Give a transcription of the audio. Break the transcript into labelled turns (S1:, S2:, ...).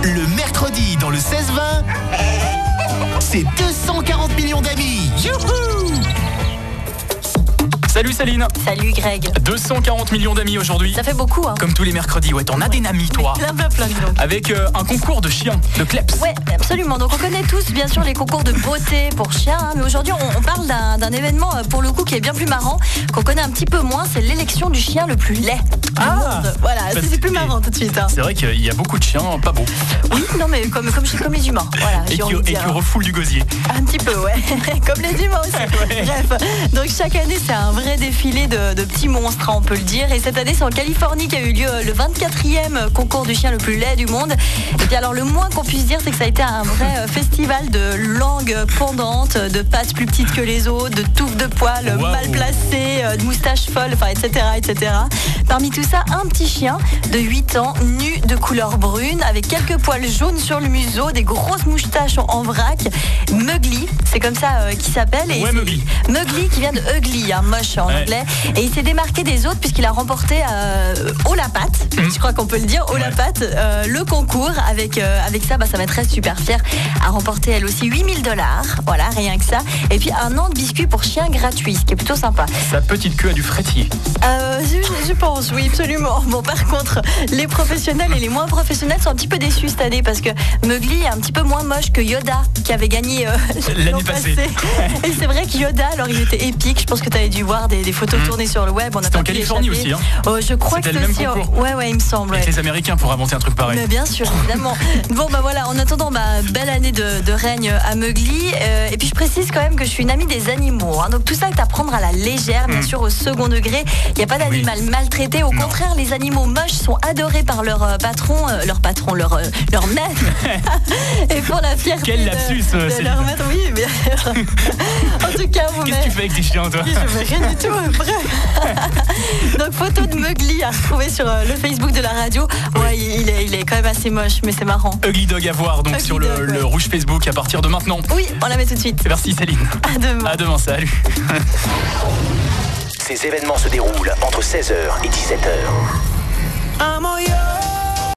S1: Le mercredi dans le 16-20, c'est 240 millions d'amis. Youhou!
S2: Salut Céline.
S3: Salut Greg.
S2: 240 millions d'amis aujourd'hui.
S3: Ça fait beaucoup, hein.
S2: Comme tous les mercredis, ouais, t'en as des amis toi.
S3: Plein, dis donc.
S2: Avec un concours de chiens, de kleps.
S3: Ouais, absolument. Donc on connaît tous bien sûr les concours de beauté pour chiens, hein, mais aujourd'hui on parle d'un événement pour le coup qui est bien plus marrant, qu'on connaît un petit peu moins, c'est l'élection du chien le plus laid du monde. Voilà, c'est plus marrant tout de suite. Hein.
S2: C'est vrai qu'il y a beaucoup de chiens pas beaux.
S3: Oui, non mais comme les humains. Voilà,
S2: et qui refoulent du gosier.
S3: Un petit peu, ouais. Comme les humains aussi. Ouais. Bref, donc chaque année c'est un vrai défilé de petits monstres, on peut le dire. Et cette année c'est en Californie qu'a eu lieu le 24e concours du chien le plus laid du monde. Et puis alors le moins qu'on puisse dire c'est que ça a été un vrai festival de langues pendantes, de pattes plus petites que les autres, de touffes de poils mal placées, de moustaches folles, enfin etc. Parmi tout ça, un petit chien de 8 ans, nu de couleur brune, avec quelques poils jaunes sur le museau, des grosses moustaches en vrac. Mugly, c'est comme ça qu'il s'appelle. Et
S2: Mugly.
S3: Mugly qui vient de ugly, moche en anglais. Et il s'est démarqué des autres puisqu'il a remporté haut la patte, je crois qu'on peut le dire, haut la patte, le concours. Avec ça, sa maîtresse super fière a remporté elle aussi $8 000. Voilà, rien que ça. Et puis un an de biscuits pour chiens gratuit, ce qui est plutôt sympa.
S2: Sa petite queue a du frétille.
S3: Je pense, oui, absolument. Bon, par contre, les professionnels et les moins professionnels sont un petit peu déçus cette année parce que Mugly est un petit peu moins moche que Yoda qui avait gagné
S2: l'année passée.
S3: Et c'est vrai que Yoda, alors il était épique. Je pense que tu avais dû voir des photos tournées sur le web.
S2: C'était en Californie aussi. Hein.
S3: Je crois que c'est aussi. Ouais, il me semble.
S2: Avec les Américains pour inventer un truc pareil.
S3: Mais bien sûr, évidemment. Bon, voilà, en attendant, belle année de règne à Mugly. Et puis je précise quand même que je suis une amie des animaux. Hein, donc tout ça est à prendre à la légère, bien sûr, au second degré. Il n'y a pas d'animal maltraité. Au contraire, les animaux moches sont adorés par leur patron, leur maître. Et pour la fierté
S2: quel lapsus,
S3: de leur maître, oui, mais en tout cas,
S2: qu'est-ce que tu fais avec tes chiens, toi?
S3: Je fais rien du tout. Bref. Donc photo de Mugly à retrouver sur le Facebook de la radio. Ouais, il est quand même assez moche, mais c'est marrant.
S2: Ugly Dog à voir donc sur le rouge Facebook à partir de maintenant.
S3: Oui, on la met tout de suite.
S2: Merci Céline.
S3: À
S2: demain, salut.
S1: Ces événements se déroulent entre 16h et 17h.